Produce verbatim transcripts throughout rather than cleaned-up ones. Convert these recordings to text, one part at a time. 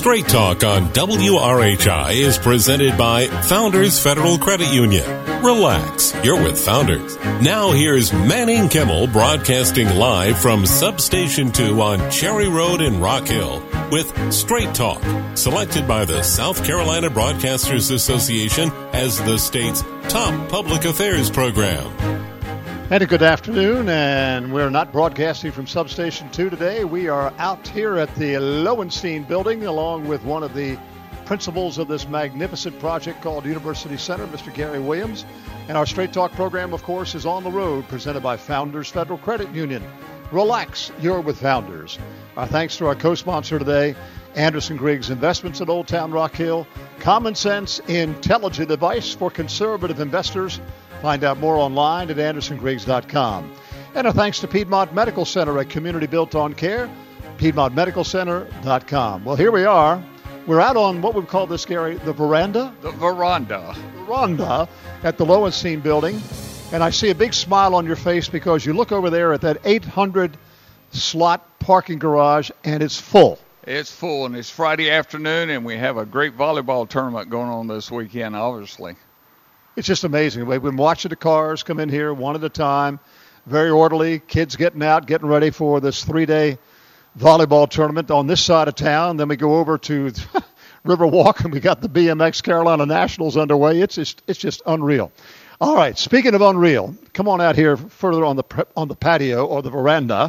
Straight Talk on W R H I is presented by Founders Federal Credit Union. Relax, you're with Founders. Now here's Manning Kimmel broadcasting live from Substation two on Cherry Road in Rock Hill with Straight Talk, selected by the South Carolina Broadcasters Association as the state's top public affairs program. And a good afternoon, and we're not broadcasting from Substation two today. We are out here at the Lowenstein Building along with one of the principals of this magnificent project called University Center, Mister Gary Williams. And our Straight Talk program, of course, is On the Road, presented by Founders Federal Credit Union. Relax, you're with Founders. Our thanks to our co-sponsor today, Anderson Griggs Investments at Old Town Rock Hill. Common sense, intelligent advice for conservative investors. Find out more online at anderson griggs dot com. And our thanks to Piedmont Medical Center, a community built on care, piedmont medical center dot com. Well, here we are. We're out on what we call this, Gary, the veranda? The veranda. Veranda at the Lowenstein Building. And I see a big smile on your face because you look over there at that eight hundred slot parking garage, and it's full. It's full, and it's Friday afternoon, and we have a great volleyball tournament going on this weekend, obviously. It's just amazing. We've been watching the cars come in here one at a time, very orderly, kids getting out, getting ready for this three-day volleyball tournament on this side of town. Then we go over to Riverwalk, and we got the B M X Carolina Nationals underway. It's just, it's just unreal. All right, speaking of unreal, come on out here further on the on the patio or the veranda.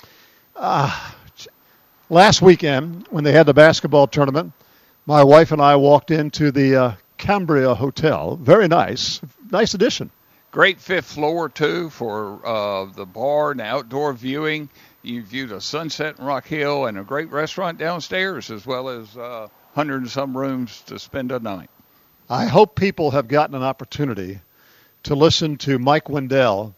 Uh, last weekend, when they had the basketball tournament, my wife and I walked into the uh, Cambria Hotel. Very nice. Nice addition. Great fifth floor, too, for uh, the bar and outdoor viewing. You view the sunset in Rock Hill and a great restaurant downstairs, as well as uh, one hundred and some rooms to spend a night. I hope people have gotten an opportunity to listen to Mike Wendell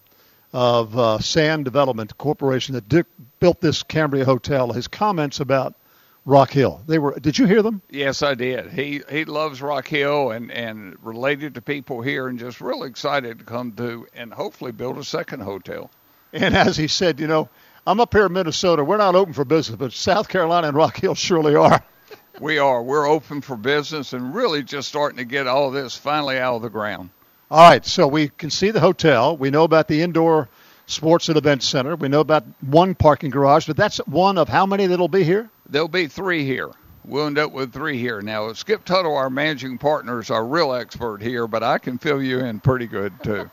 of uh, Sand Development Corporation that did, built this Cambria Hotel, his comments about Rock Hill. They were. Did you hear them? Yes, I did. He he loves Rock Hill and, and related to people here and just really excited to come to and hopefully build a second hotel. And as he said, you know, I'm up here in Minnesota. We're not open for business, but South Carolina and Rock Hill surely are. We are. We're open for business and really just starting to get all this finally out of the ground. All right, so we can see the hotel. We know about the indoor sports and events center. We know about one parking garage, but that's one of how many that'll be here? There'll be three here. We'll end up with three here. Now, Skip Tuttle, our managing partner, is our real expert here, but I can fill you in pretty good, too.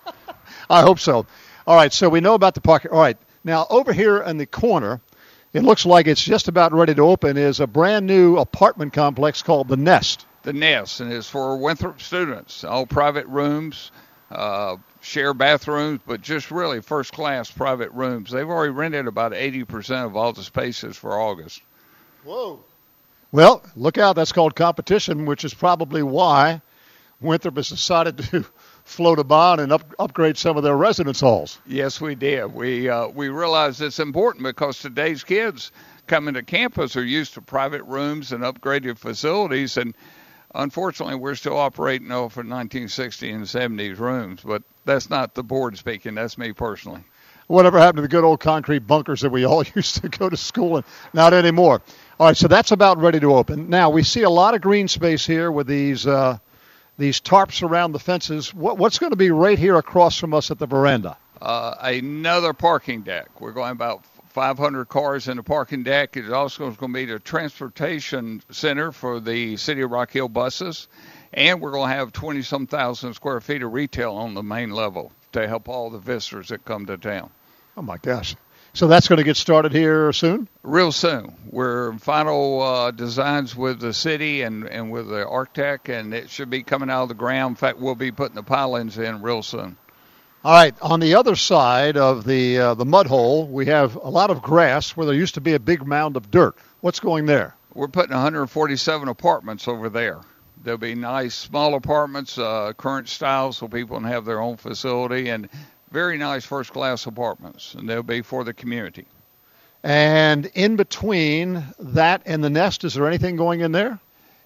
I hope so. All right, so we know about the parking. All right, now over here in the corner, it looks like it's just about ready to open, is a brand-new apartment complex called The Nest. The Nest, and it's for Winthrop students. All private rooms, uh, share bathrooms, but just really first-class private rooms. They've already rented about eighty percent of all the spaces for August. Whoa. Well, look out. That's called competition, which is probably why Winthrop has decided to float a bond and up, upgrade some of their residence halls. Yes, we did. We uh, we realized it's important because today's kids coming to campus are used to private rooms and upgraded facilities, and unfortunately, we're still operating off of nineteen sixties and seventies rooms, but that's not the board speaking. That's me personally. Whatever happened to the good old concrete bunkers that we all used to go to school in? Not anymore. All right, so that's about ready to open. Now, we see a lot of green space here with these uh, these tarps around the fences. What, what's going to be right here across from us at the veranda? Uh, another parking deck. We're going about five hundred cars in the parking deck. It's also going to be the transportation center for the City of Rock Hill buses. And we're going to have twenty-some thousand square feet of retail on the main level to help all the visitors that come to town. Oh, my gosh. So that's going to get started here soon? Real soon. We're in final uh, designs with the city and, and with the architect, and it should be coming out of the ground. In fact, we'll be putting the pilings in real soon. All right, on the other side of the uh, the mud hole, we have a lot of grass where there used to be a big mound of dirt. What's going there? We're putting one hundred forty-seven apartments over there. There'll be nice small apartments, uh, current style, so people can have their own facility, and very nice first-class apartments, and they'll be for the community. And in between that and the Nest, is there anything going in there?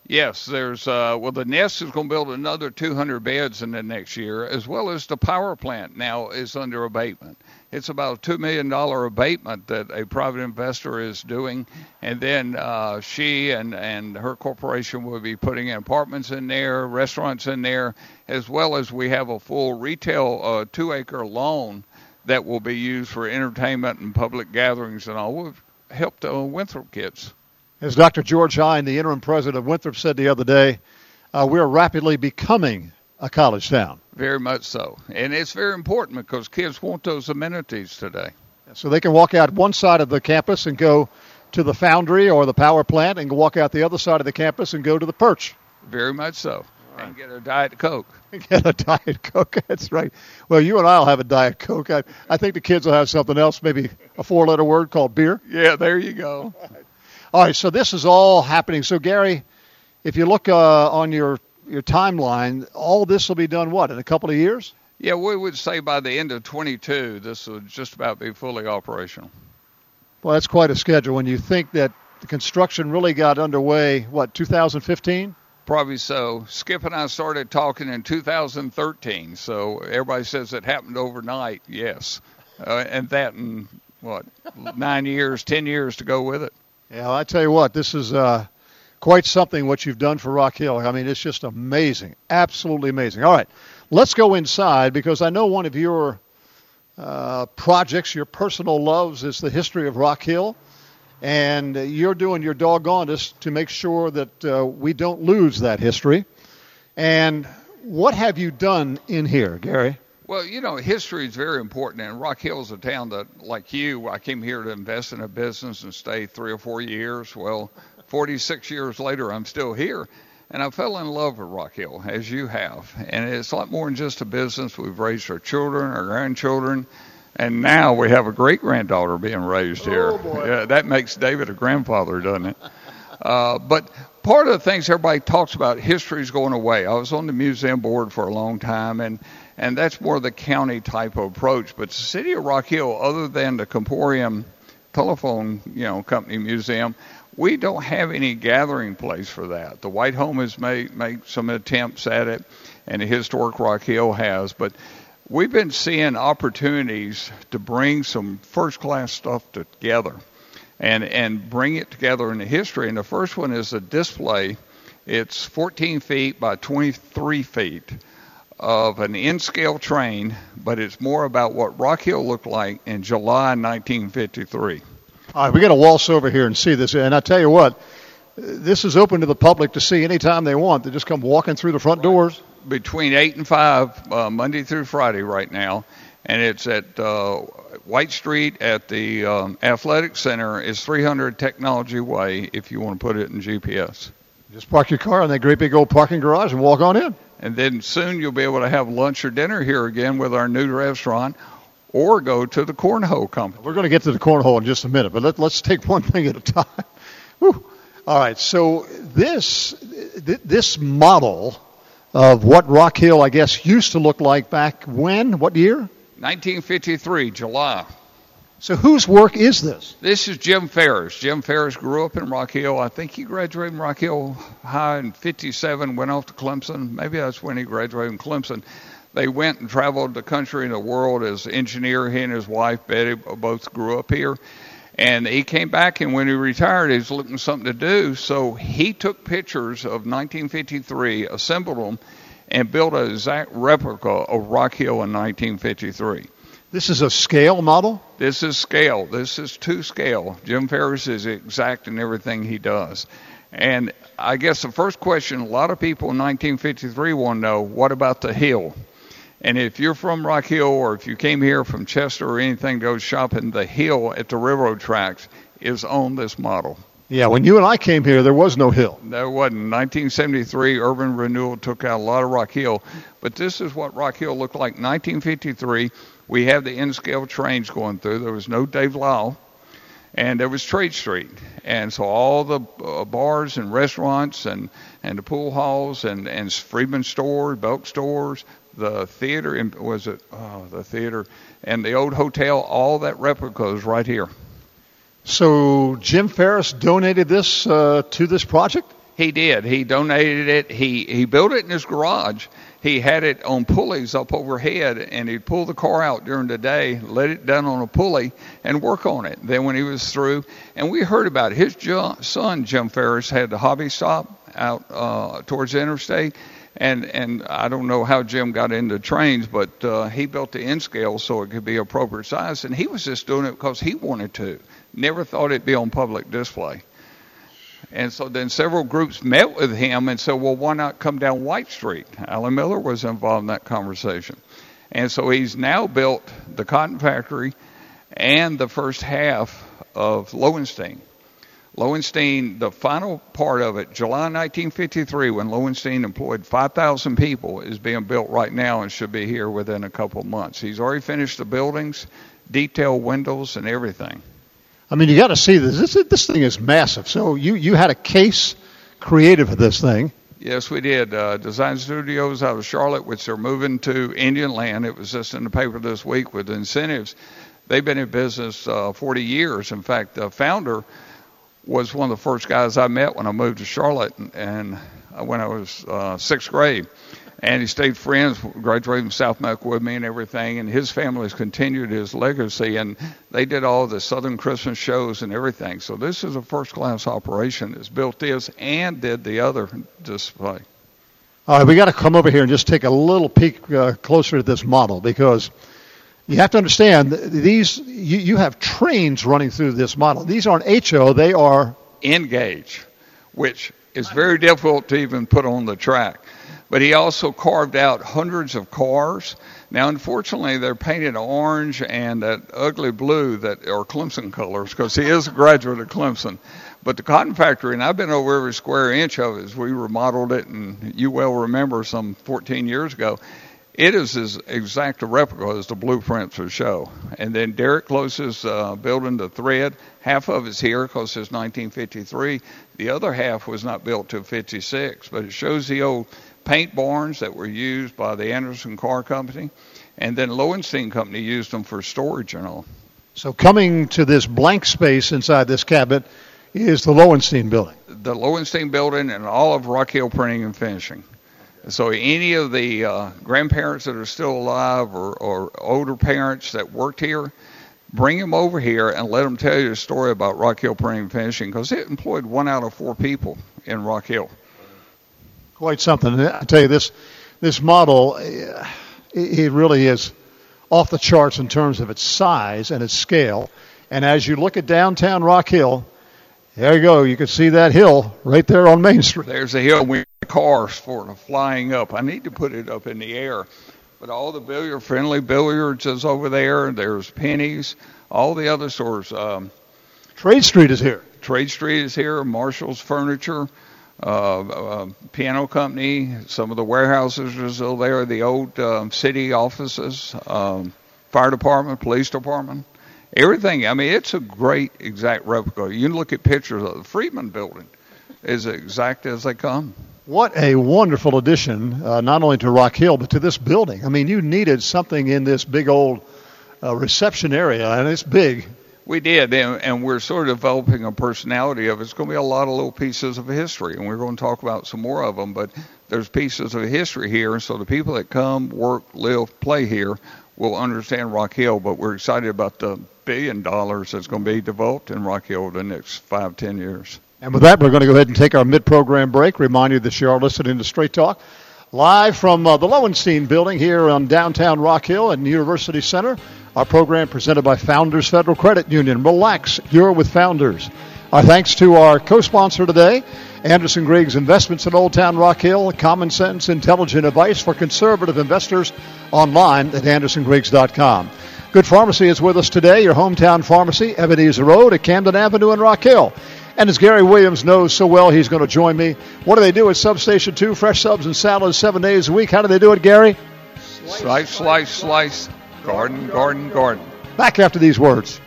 Yes, there's, uh, well, the Nest is going to build another two hundred beds in the next year, as well as the power plant now is under abatement. It's about a two million dollars abatement that a private investor is doing, and then uh, she and, and her corporation will be putting apartments in there, restaurants in there, as well as we have a full retail uh, two-acre lawn that will be used for entertainment and public gatherings and all. We've helped the Winthrop kids. As Doctor George Hine, the interim president of Winthrop, said the other day, uh, we're rapidly becoming a college town. Very much so. And it's very important because kids want those amenities today. So they can walk out one side of the campus and go to the foundry or the power plant, and walk out the other side of the campus and go to the Perch. Very much so. Right. And get a Diet Coke. Get a Diet Coke. That's right. Well, you and I will have a Diet Coke. I, I think the kids will have something else, maybe a four-letter word called beer. Yeah, there you go. All right, so this is all happening. So, Gary, if you look uh, on your, your timeline, all this will be done, what, in a couple of years? Yeah, we would say by the end of twenty-two, this will just about be fully operational. Well, that's quite a schedule. When you think that the construction really got underway, what, two thousand fifteen? Probably so. Skip and I started talking in two thousand thirteen, so everybody says it happened overnight. Yes. Uh, and that in, what, nine years, ten years to go with it. Yeah, well, I tell you what, this is uh, quite something what you've done for Rock Hill. I mean, it's just amazing, absolutely amazing. All right, let's go inside because I know one of your uh, projects, your personal loves, is the history of Rock Hill, and you're doing your doggonedest to make sure that uh, we don't lose that history. And what have you done in here, Gary? Well, you know, history is very important, and Rock Hill is a town that, like you, I came here to invest in a business and stay three or four years. Well, forty-six years later, I'm still here, and I fell in love with Rock Hill, as you have. And it's a lot more than just a business. We've raised our children, our grandchildren, and now we have a great-granddaughter being raised here. Oh, boy. Yeah, that makes David a grandfather, doesn't it? Uh, but part of the things everybody talks about, history is going away. I was on the museum board for a long time, and And that's more the county type of approach. But the city of Rock Hill, other than the Comporium Telephone, you know, Company Museum, we don't have any gathering place for that. The White Home has made, made some attempts at it, and the Historic Rock Hill has. But we've been seeing opportunities to bring some first-class stuff together and, and bring it together in the history. And the first one is a display. It's fourteen feet by twenty-three feet. Of an N-scale train, but it's more about what Rock Hill looked like in July nineteen fifty-three. All right, we're going to waltz over here and see this. And I tell you what, this is open to the public to see anytime they want. They just come walking through the front doors. Between eight and five, uh, Monday through Friday right now. And it's at uh, White Street at the um, Athletic Center. It's three hundred Technology Way if you want to put it in G P S. Just park your car in that great big old parking garage and walk on in. And then soon you'll be able to have lunch or dinner here again with our new restaurant, or go to the Cornhole Company. We're going to get to the Cornhole in just a minute, but let, let's take one thing at a time. Whew. All right, so this th- this model of what Rock Hill, I guess, used to look like back when? What year? nineteen fifty-three, July. So whose work is this? This is Jim Ferris. Jim Ferris grew up in Rock Hill. I think he graduated from Rock Hill High in fifty-seven, went off to Clemson. Maybe that's when he graduated from Clemson. They went and traveled the country and the world as engineer. He and his wife, Betty, both grew up here. And he came back, and when he retired, he was looking for something to do. So he took pictures of nineteen fifty-three, assembled them, and built an exact replica of Rock Hill in nineteen fifty-three. This is a scale model? This is scale. This is to scale. Jim Ferris is exact in everything he does. And I guess the first question a lot of people in nineteen fifty-three want to know, what about the hill? And if you're from Rock Hill, or if you came here from Chester or anything to go shopping, the hill at the railroad tracks is on this model. Yeah, when you and I came here, there was no hill. There wasn't. In nineteen seventy-three, urban renewal took out a lot of Rock Hill. But this is what Rock Hill looked like in nineteen fifty-three. We have the N-scale trains going through. There was no Dave Lyle, and there was Trade Street. And so all the uh, bars and restaurants and, and the pool halls and, and Freedman stores, Belk stores, the theater, and was it, oh, the theater, and the old hotel, all that replica is right here. So Jim Ferris donated this uh, to this project? He did. He donated it. He, he built it in his garage. He had it on pulleys up overhead, and he'd pull the car out during the day, let it down on a pulley, and work on it. Then when he was through, and we heard about it. His jo- son, Jim Ferris, had the hobby stop out uh, towards the interstate, and, and I don't know how Jim got into trains, but uh, he built the end scale so it could be appropriate size, and he was just doing it because he wanted to. Never thought it'd be on public display. And so then several groups met with him and said, well, why not come down White Street? Alan Miller was involved in that conversation. And so he's now built the cotton factory and the first half of Lowenstein. Lowenstein, the final part of it, July nineteen fifty-three, when Lowenstein employed five thousand people, is being built right now and should be here within a couple of months. He's already finished the buildings, detailed windows, and everything. I mean, you got to see this. this. This thing is massive. So you, you had a case created for this thing. Yes, we did. Uh, Design Studios out of Charlotte, which they're moving to Indian Land. It was just in the paper this week with incentives. They've been in business uh, forty years. In fact, the founder was one of the first guys I met when I moved to Charlotte, and, and when I was uh, sixth grade. And he stayed friends, graduated from South Medical with me and everything, and his family has continued his legacy, and they did all the Southern Christmas shows and everything. So this is a first-class operation that's built this and did the other display. All right, we got to come over here and just take a little peek uh, closer at this model, because you have to understand, these you, you have trains running through this model. These aren't H O, they are... N-gauge, which is very difficult to even put on the track. But he also carved out hundreds of cars. Now, unfortunately, they're painted orange and that ugly blue that are Clemson colors, because he is a graduate of Clemson. But the cotton factory, and I've been over every square inch of it as we remodeled it, and you well remember some fourteen years ago. It is as exact a replica as the blueprints would show. And then Derek Close's uh, building the thread. Half of it's here because it's nineteen fifty-three. The other half was not built till fifty-six. But it shows the old paint barns that were used by the Anderson Car Company. And then Lowenstein Company used them for storage and all. So coming to this blank space inside this cabinet is the Lowenstein building. The Lowenstein building and all of Rock Hill Printing and Finishing. So any of the uh, grandparents that are still alive or, or older parents that worked here, bring them over here and let them tell you a story about Rock Hill Printing and Finishing, because it employed one out of four people in Rock Hill. Quite something. I tell you, this this model, it really is off the charts in terms of its size and its scale. And as you look at downtown Rock Hill, there you go. You can see that hill right there on Main Street. There's a hill with cars for it flying up. I need to put it up in the air. But all the billiard, friendly billiards is over there. There's Penny's, all the other stores. Um, Trade Street is here. Trade Street is here. Marshall's Furniture, uh, uh, Piano Company. Some of the warehouses are still there. The old um, city offices, um, fire department, police department. Everything. I mean, it's a great exact replica. You can look at pictures of the Freedman building. Is exact as they come. What a wonderful addition, uh, not only to Rock Hill, but to this building. I mean, you needed something in this big old uh, reception area, and it's big. We did, and, and we're sort of developing a personality of it. It's going to be a lot of little pieces of history, and we're going to talk about some more of them, but there's pieces of history here, so the people that come, work, live, play here will understand Rock Hill, but we're excited about the billion dollars that's going to be developed in Rock Hill over the next five, ten years. And with that, we're going to go ahead and take our mid-program break. Remind you that you are listening to Straight Talk, live from uh, the Lowenstein building here on downtown Rock Hill at University Center. Our program presented by Founders Federal Credit Union. Relax, you're with Founders. Our thanks to our co-sponsor today, Anderson Griggs Investments in Old Town Rock Hill. Common sense, intelligent advice for conservative investors online at anderson griggs dot com. Good Pharmacy is with us today, your hometown pharmacy, Ebenezer Road at Camden Avenue in Rock Hill. And as Gary Williams knows so well, he's going to join me. What do they do at Substation two? Fresh subs and salads seven days a week. How do they do it, Gary? Slice, slice, slice. slice. Garden, garden, garden. Back after these words.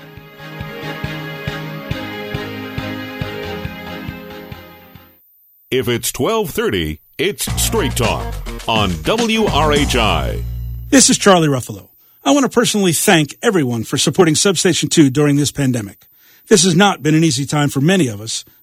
If it's twelve thirty, it's Straight Talk on W R H I. This is Charlie Ruffalo. I want to personally thank everyone for supporting Substation two during this pandemic. This has not been an easy time for many of us,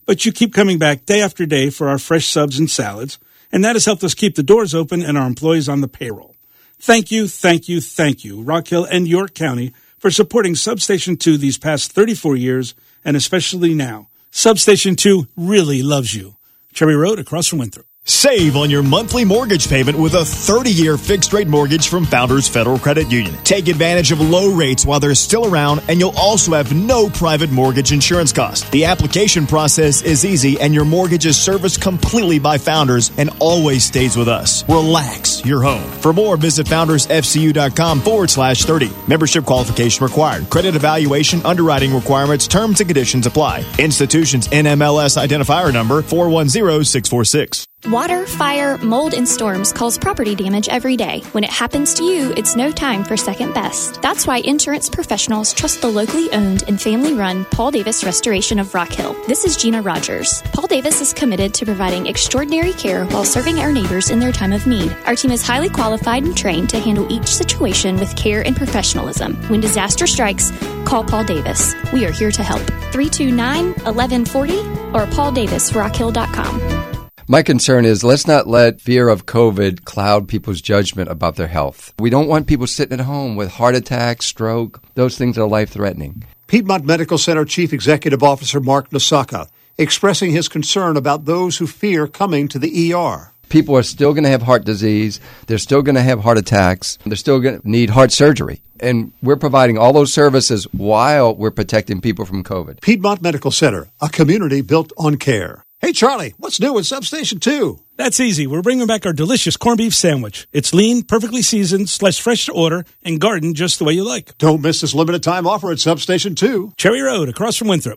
but you keep coming back day after day for our fresh subs and salads, and that has helped us keep the doors open and our employees on the payroll. Thank you, thank you, thank you, Rock Hill and York County, for supporting Substation two these past thirty-four years, and especially now. Substation two really loves you. Cherry Road, across from Winthrop. Save on your monthly mortgage payment with a thirty-year fixed-rate mortgage from Founders Federal Credit Union. Take advantage of low rates while they're still around, and you'll also have no private mortgage insurance cost. The application process is easy, and your mortgage is serviced completely by Founders and always stays with us. Relax your home. For more, visit foundersfcu.com forward slash 30. Membership qualification required. Credit evaluation, underwriting requirements, terms and conditions apply. Institution's N M L S identifier number four one zero six four six. Water, fire, mold, and storms cause property damage every day. When it happens to you, it's no time for second best. That's why insurance professionals trust the locally owned and family-run Paul Davis Restoration of Rock Hill. This is Gina Rogers. Paul Davis is committed to providing extraordinary care while serving our neighbors in their time of need. Our team is highly qualified and trained to handle each situation with care and professionalism. When disaster strikes, call Paul Davis. We are here to help. three two nine, one one four zero or paul davis rock hill dot com. My concern is let's not let fear of COVID cloud people's judgment about their health. We don't want people sitting at home with heart attacks, stroke. Those things are life-threatening. Piedmont Medical Center Chief Executive Officer Mark Nasaka expressing his concern about those who fear coming to the E R. People are still going to have heart disease. They're still going to have heart attacks. They're still going to need heart surgery. And we're providing all those services while we're protecting people from COVID. Piedmont Medical Center, a community built on care. Hey, Charlie, what's new with Substation two? That's easy. We're bringing back our delicious corned beef sandwich. It's lean, perfectly seasoned, sliced fresh to order, and gardened just the way you like. Don't miss this limited time offer at Substation two. Cherry Road, across from Winthrop.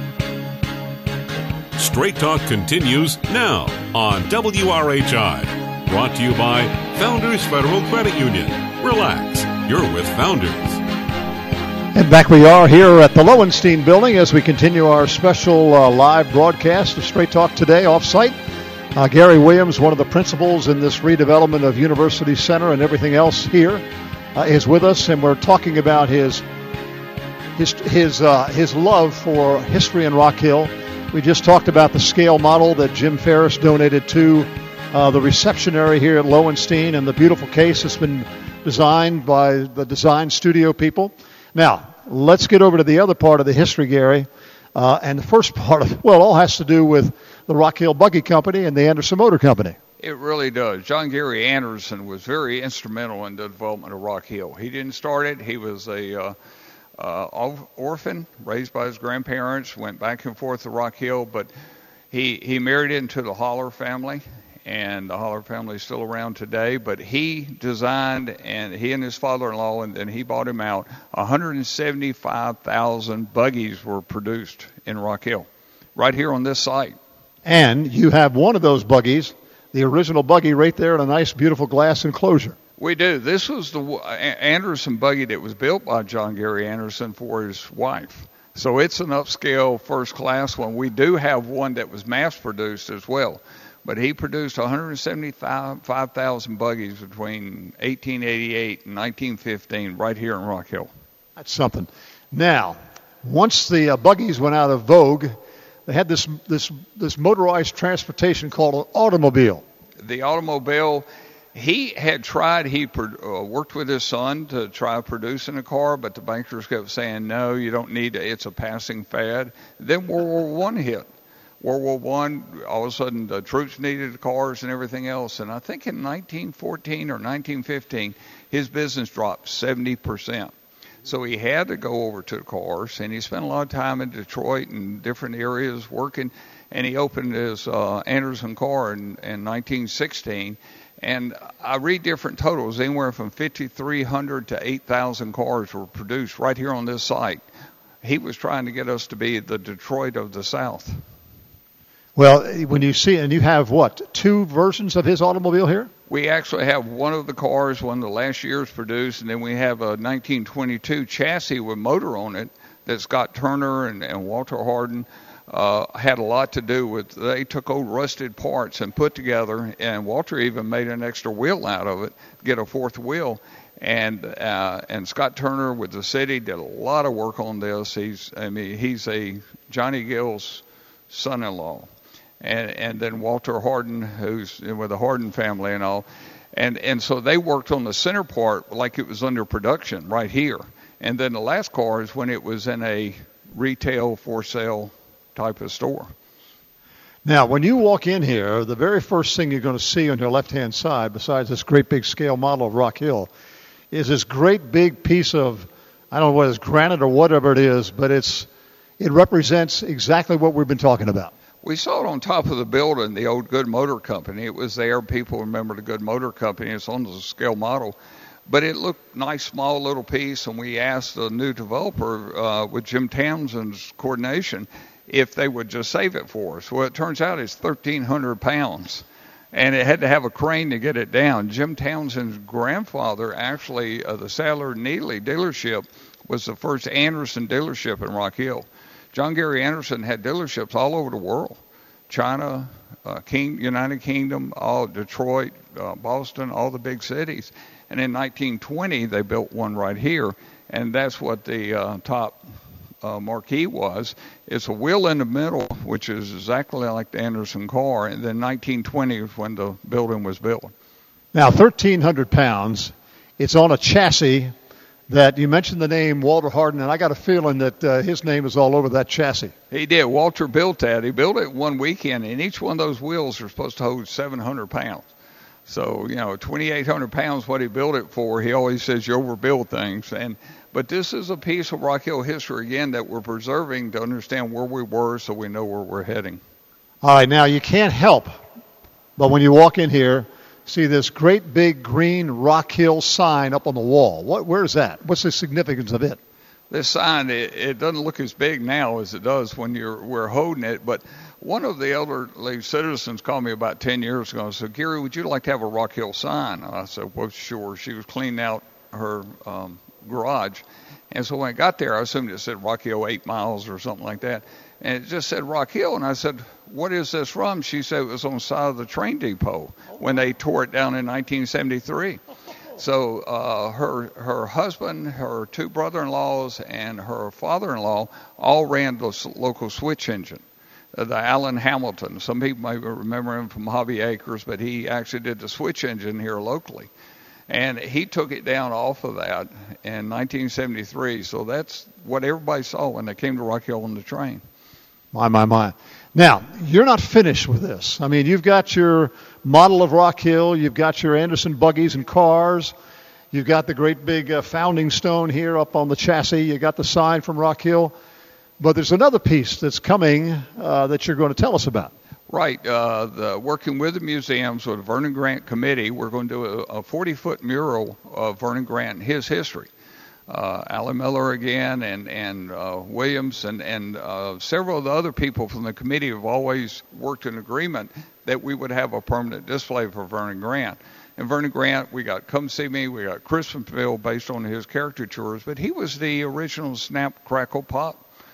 Straight Talk continues now on W R H I. Brought to you by Founders Federal Credit Union. Relax. You're with Founders. And back we are here at the Lowenstein Building as we continue our special uh, live broadcast of Straight Talk Today off-site. Uh, Gary Williams, one of the principals in this redevelopment of University Center and everything else here, uh, is with us, and we're talking about his his his uh, his love for history in Rock Hill. We just talked about the scale model that Jim Ferris donated to uh, the reception area here at Lowenstein, and the beautiful case that's been designed by the design studio people. Now, let's get over to the other part of the history, Gary. Uh, and the first part of, well, it all has to do with the Rock Hill Buggy Company and the Anderson Motor Company. It really does. John Gary Anderson was very instrumental in the development of Rock Hill. He didn't start it. He was a uh, uh, orphan, raised by his grandparents, went back and forth to Rock Hill, but he, he married into the Holler family. And the Holler family is still around today, but he designed, and he and his father-in-law, and then he bought him out, one hundred seventy-five thousand buggies were produced in Rock Hill, right here on this site. And you have one of those buggies, the original buggy, right there in a nice, beautiful glass enclosure. We do. This was the Anderson buggy that was built by John Gary Anderson for his wife. So it's an upscale first-class one. We do have one that was mass-produced as well. But he produced one hundred seventy-five thousand buggies between eighteen eighty-eight and nineteen fifteen right here in Rock Hill. That's something. Now, once the uh, buggies went out of vogue, they had this this this motorized transportation called an automobile. The automobile, he had tried, he uh, worked with his son to try producing a car, but the bankers kept saying, no, you don't need it, it's a passing fad. Then World War One hit. World War One, all of a sudden the troops needed cars and everything else. And I think in nineteen fourteen or nineteen fifteen, his business dropped seventy percent. So he had to go over to the cars, and he spent a lot of time in Detroit and different areas working. And he opened his uh, Anderson car in, in nineteen sixteen. And I read different totals, anywhere from fifty-three hundred to eight thousand cars were produced right here on this site. He was trying to get us to be the Detroit of the South. Well, when you see, and you have what, two versions of his automobile here? We actually have one of the cars, one of the last year's produced, and then we have a nineteen twenty-two chassis with motor on it that Scott Turner and, and Walter Hardin uh, had a lot to do with. They took old rusted parts and put together, and Walter even made an extra wheel out of it to get a fourth wheel. And uh, and Scott Turner with the city did a lot of work on this. He's, I mean, he's a Johnny Gill's son-in-law. And, and then Walter Hardin, who's with the Hardin family and all. And, and so they worked on the center part like it was under production right here. And then the last car is when it was in a retail for sale type of store. Now, when you walk in here, the very first thing you're going to see on your left-hand side, besides this great big scale model of Rock Hill, is this great big piece of, I don't know what it is, granite or whatever it is, but it's it represents exactly what we've been talking about. We saw it on top of the building, the old Good Motor Company. It was there. People remember the Good Motor Company. It's on the scale model. But it looked nice, small little piece, and we asked the new developer, uh, with Jim Townsend's coordination, if they would just save it for us. Well, it turns out it's thirteen hundred pounds, and it had to have a crane to get it down. Jim Townsend's grandfather, actually, uh, the Sadler Neely dealership, was the first Anderson dealership in Rock Hill. John Gary Anderson had dealerships all over the world, China, uh, King, United Kingdom, all Detroit, uh, Boston, all the big cities. And in nineteen twenty, they built one right here, and that's what the uh, top uh, marquee was. It's a wheel in the middle, which is exactly like the Anderson car, and then nineteen twenty is when the building was built. Now, thirteen hundred pounds, it's on a chassis that you mentioned the name Walter Hardin, and I got a feeling that uh, his name is all over that chassis. He did. Walter built that. He built it one weekend, and each one of those wheels are supposed to hold seven hundred pounds. So, you know, twenty-eight hundred pounds, what he built it for. He always says you overbuild things. And but this is a piece of Rock Hill history, again, that we're preserving to understand where we were so we know where we're heading. All right, now you can't help but when you walk in here, see this great big green Rock Hill sign up on the wall. What? Where is that? What's the significance of it? This sign, it, it doesn't look as big now as it does when you're we're holding it, but one of the elderly citizens called me about ten years ago and said, Gary, would you like to have a Rock Hill sign? And I said, well, sure. She was cleaning out her um, garage. And so when I got there, I assumed it said Rock Hill eight miles or something like that. And it just said Rock Hill. And I said, what is this from? She said it was on the side of the train depot when they tore it down in nineteen seventy-three. So uh, her her husband, her two brother-in-laws, and her father-in-law all ran the local switch engine, uh, the Allen Hamilton. Some people may remember him from Hobby Acres, but he actually did the switch engine here locally. And he took it down off of that in nineteen seventy-three. So that's what everybody saw when they came to Rock Hill on the train. My, my, my. Now, you're not finished with this. I mean, you've got your model of Rock Hill. You've got your Anderson buggies and cars. You've got the great big uh, founding stone here up on the chassis. You got the sign from Rock Hill. But there's another piece that's coming uh, that you're going to tell us about. Right. Uh, the, working with the museums with the Vernon Grant Committee, we're going to do a forty-foot mural of Vernon Grant and his history. Uh, Alan Miller again and, and uh, Williams and, and uh, several of the other people from the committee have always worked in agreement that we would have a permanent display for Vernon Grant. And Vernon Grant, we got Come See Me, we got Christmasville based on his caricatures, but he was the original Snap, Crackle, Pop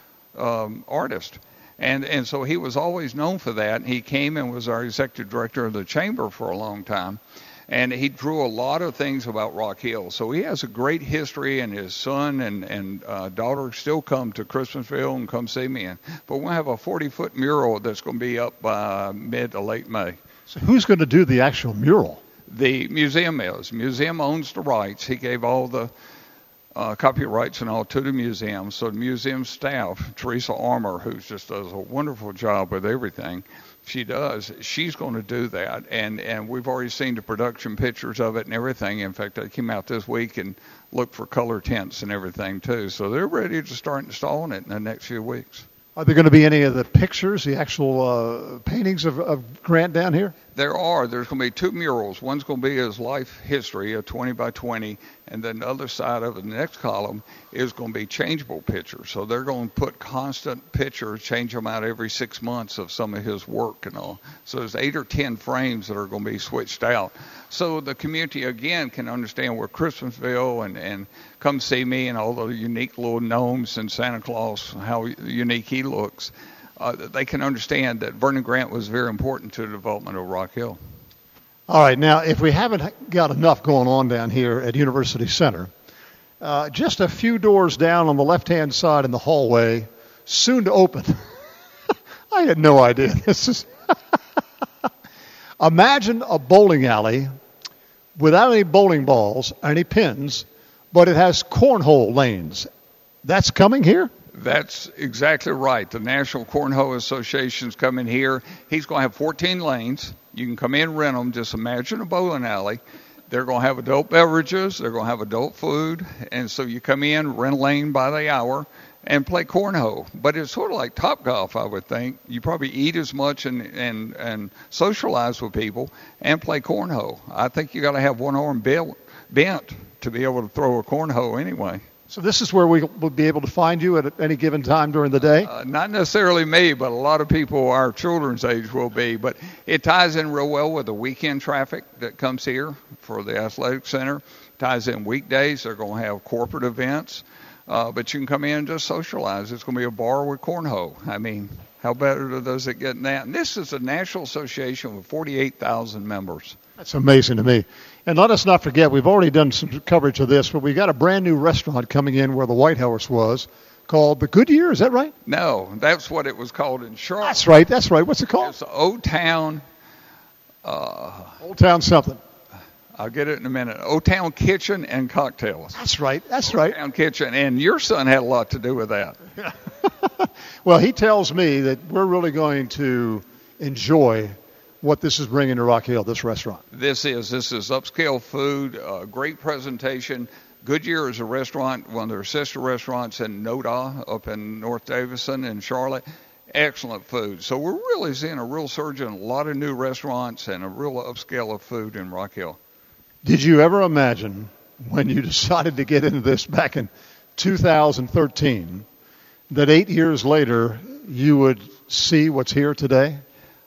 um, artist. And and so he was always known for that. He came and was our executive director of the chamber for a long time. And he drew a lot of things about Rock Hill. So he has a great history, and his son and, and uh, daughter still come to Christmasville and Come See Me. But we'll have a forty-foot mural that's going to be up by mid to late May. So who's going to do the actual mural? The museum is. The museum owns the rights. He gave all the uh, copyrights and all to the museum. So the museum staff, Teresa Armour, who just does a wonderful job with everything, she does, she's going to do that. And, and we've already seen the production pictures of it and everything. In fact, they came out this week and looked for color tints and everything, too. So they're ready to start installing it in the next few weeks. Are there going to be any of the pictures, the actual uh, paintings of, of Grant down here? There are. There's going to be two murals. One's going to be his life history, a twenty by twenty, and then the other side of it, the next column, is going to be changeable pictures. So they're going to put constant pictures, change them out every six months of some of his work and all. So there's eight or ten frames that are going to be switched out. So the community, again, can understand where Christmasville and, and Come See Me and all the unique little gnomes and Santa Claus, how unique he looks. Uh, they can understand that Vernon Grant was very important to the development of Rock Hill. All right, now, if we haven't got enough going on down here at University Center, uh, just a few doors down on the left-hand side in the hallway, soon to open. I had no idea. This is imagine a bowling alley without any bowling balls, any pins, but it has cornhole lanes. That's coming here? That's exactly right. The National Cornhole Association's coming here. He's going to have fourteen lanes. You can come in and rent them. Just imagine a bowling alley. They're going to have adult beverages. They're going to have adult food. And so you come in, rent a lane by the hour, and play cornhole. But it's sort of like Topgolf, I would think. You probably eat as much and, and, and socialize with people and play cornhole. I think you got to have one arm bent to be able to throw a cornhole anyway. So this is where we will be able to find you at any given time during the day? Uh, not necessarily me, but a lot of people our children's age will be. But it ties in real well with the weekend traffic that comes here for the athletic center. Ties in weekdays. They're going to have corporate events. Uh, but you can come in and just socialize. It's going to be a bar with cornhole. I mean, how better does it get than that? And this is a national association with forty-eight thousand members. That's amazing to me. And let us not forget, we've already done some coverage of this, but we got a brand new restaurant coming in where the White House was called the Goodyear. Is that right? No, that's what it was called in Charlotte. That's right. That's right. What's it called? It's Old Town. Uh, Old Town something. I'll get it in a minute. Old Town Kitchen and Cocktails. That's right. That's Old right. Town Kitchen. And your son had a lot to do with that. Well, he tells me that we're really going to enjoy what this is bringing to Rock Hill, this restaurant. This is. This is upscale food, uh, great presentation. Goodyear is a restaurant, one of their sister restaurants in Noda up in North Davison in Charlotte. Excellent food. So we're really seeing a real surge in a lot of new restaurants and a real upscale of food in Rock Hill. Did you ever imagine when you decided to get into this back in two thousand thirteen that eight years later you would see what's here today?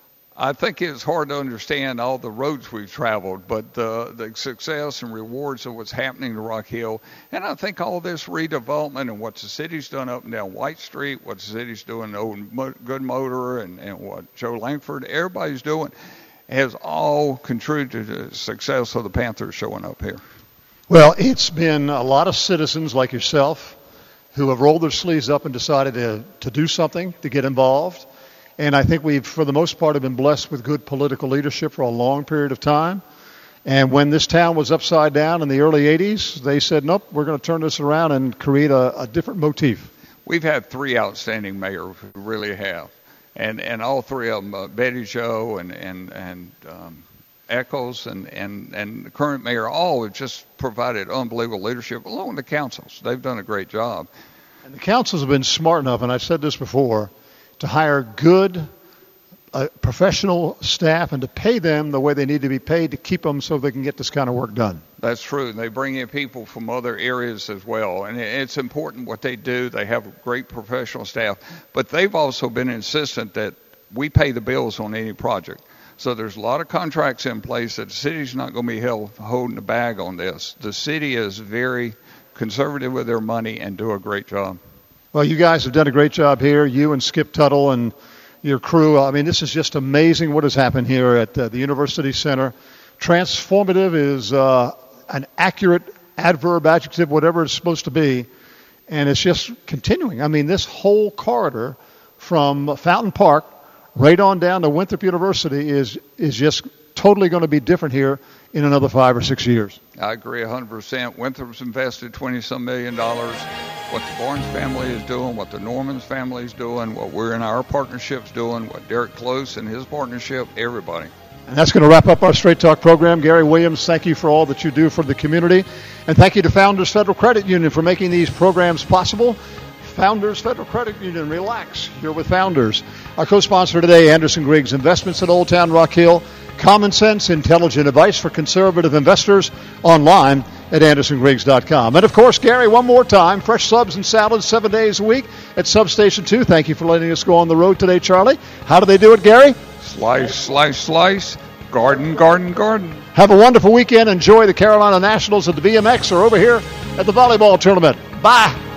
I think it's hard to understand all the roads we've traveled, but the, the success and rewards of what's happening to Rock Hill, and I think all this redevelopment and what the city's done up and down White Street, what the city's doing, Old Good Motor, and, and what Joe Langford, everybody's doing, has all contributed to the success of the Panthers showing up here. Well, it's been a lot of citizens like yourself who have rolled their sleeves up and decided to, to do something, to get involved. And I think we've, for the most part, have been blessed with good political leadership for a long period of time. And when this town was upside down in the early eighties, they said, nope, we're going to turn this around and create a, a different motif. We've had three outstanding mayors who really have. And and all three of them, uh, Betty Jo and, and, and um, Eccles and, and, and the current mayor, all have just provided unbelievable leadership, along with the councils. They've done a great job. And the councils have been smart enough, and I've said this before, to hire good uh, professional staff and to pay them the way they need to be paid to keep them so they can get this kind of work done. That's true. They bring in people from other areas as well. And it's important what they do. They have great professional staff. But they've also been insistent that we pay the bills on any project. So there's a lot of contracts in place that the city's not going to be held holding the bag on this. The city is very conservative with their money and do a great job. Well, you guys have done a great job here, you and Skip Tuttle and your crew. I mean, this is just amazing what has happened here at uh, the University Center. Transformative is uh, an accurate adverb, adjective, whatever it's supposed to be, and it's just continuing. I mean, this whole corridor from Fountain Park right on down to Winthrop University is is just totally going to be different here in another five or six years. I agree one hundred percent. Winthrop's invested twenty-some million dollars. What the Barnes family is doing, what the Norman's family is doing, what we're in our partnerships doing, what Derek Close and his partnership, everybody. And that's going to wrap up our Straight Talk program. Gary Williams, thank you for all that you do for the community. And thank you to Founders Federal Credit Union for making these programs possible. Founders Federal Credit Union, relax. You're with Founders. Our co-sponsor today, Anderson Griggs Investments at Old Town Rock Hill. Common sense, intelligent advice for conservative investors online at anderson griggs dot com. And, of course, Gary, one more time, fresh subs and salads seven days a week at Substation two. Thank you for letting us go on the road today, Charlie. How do they do it, Gary? Slice, slice, slice. Garden, garden, garden. Have a wonderful weekend. Enjoy the Carolina Nationals at the B M X or over here at the volleyball tournament. Bye.